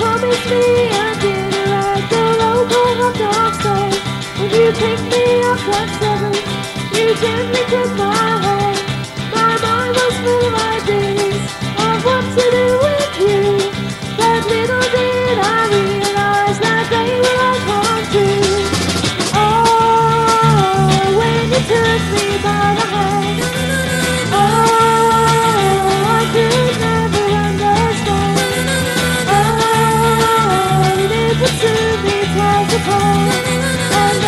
promised me a dinner at the local hot dog stand. When you picked me up at 7, you gently took my hand. My mind was full of ideas of what to do with you, but little did I realize that they would all come true. Oh, when you took me by the hand, oh, I could never understand. Oh, it would soon be twice apart, and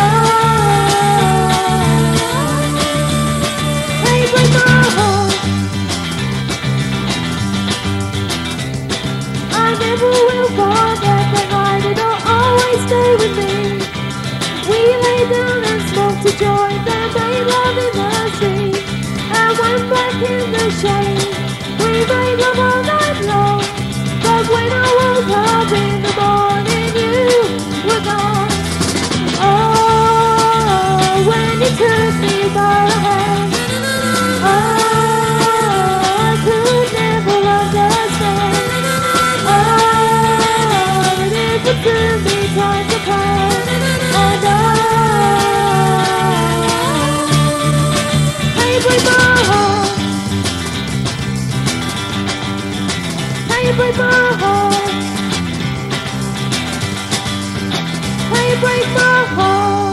they break my heart. I never will forget that night, it'll always stay with me. We lay down and smoked a joint and made love in the street, and went back in the shade. We made love all night long, but when I woke up in the morning, you were gone. Oh, when you took me by the hand, oh, I could never understand. Oh, and it would soon be time to pass, and they break my heart. They break my heart. They break my heart.